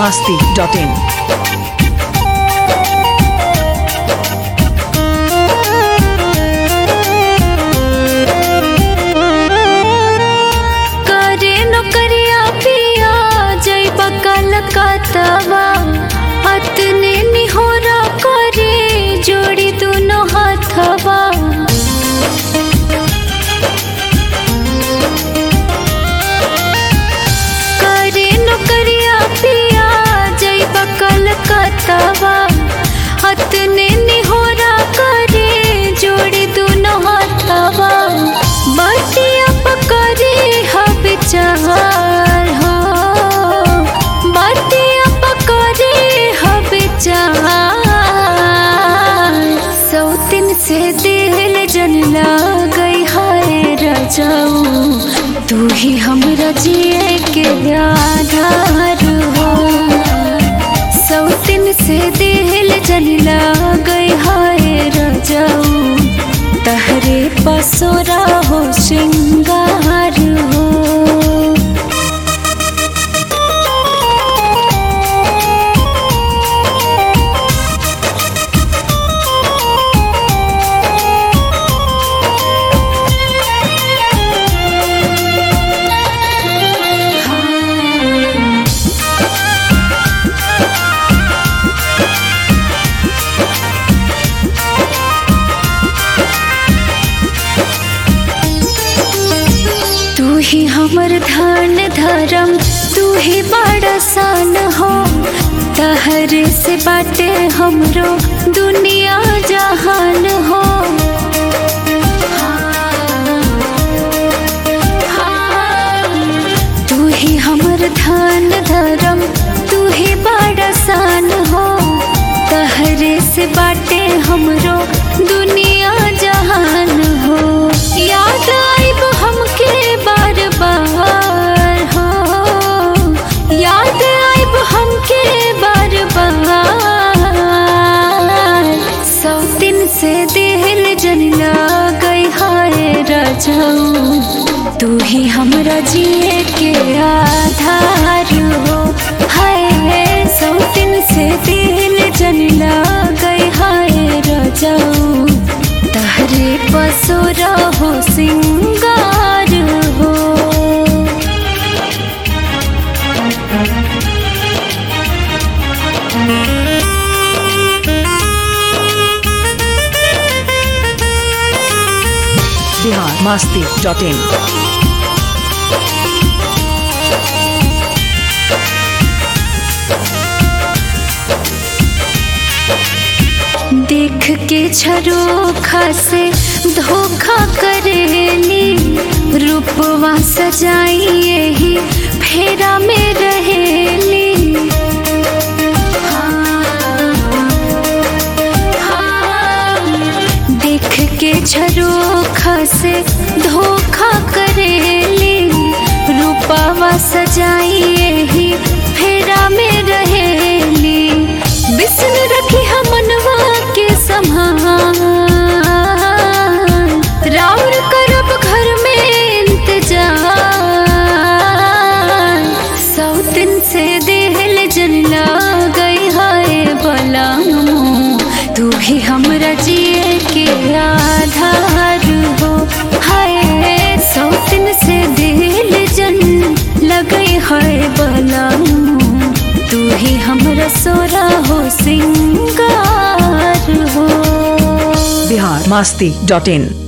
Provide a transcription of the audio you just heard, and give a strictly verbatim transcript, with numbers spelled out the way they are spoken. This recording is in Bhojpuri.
masti dot in. कतवा अतने निहोरा करे जोड़ी दोनों हाथवा करे नौकरिया पिया जइबा कलकत्तावा अतने निहोरा करे जोड़ी दोनों हाथवा बतिया पकड़े हबे चार हो सौतिन से दिल जन गई हाय रजाऊ तू ही हमरा जिए के आधार हो सौतिन से दिल जन गई हाय रजाऊ तहरे पसोरा हो श्रृंगार हो तू ही हमर धन धर्म तू ही बड़ा सान हो तहरे से बाटे हमरो दुनिया जहान हो तू ही हमर धन धर्म तू ही बड़ा सान हो तहरे से बाटे हमरो दुनिया जहान हो याद आइब हमके बार बार हो याद आइब हमके बार बार सौतिन से दिल जन गई हाय रजाऊ तू ही हमरा जिए के आधार हो हाय सौतिन से दिल जन गई हाय रजाऊ तहरे पसोरा हो सिंगार हो Bihar masti dot in. देख के झरोखा से धोखा करेली रूपवा सजाई यही फेरा में रहेली हाँ, हाँ, देख के झरोखा से धोखा करेली रूपवा सजाई यही फेरा में रहेली बिसन रखी हमनवा के संभाल राउर करब घर में इंतजार सौतिन से दिल जन गई हाय बलामू तू ही हमरा जिए के आधार हो हाय सौतिन से दिल जन लगई हाय बलामू तू ही हमरा सोरा हो सिंगार हो Bihar masti dot in.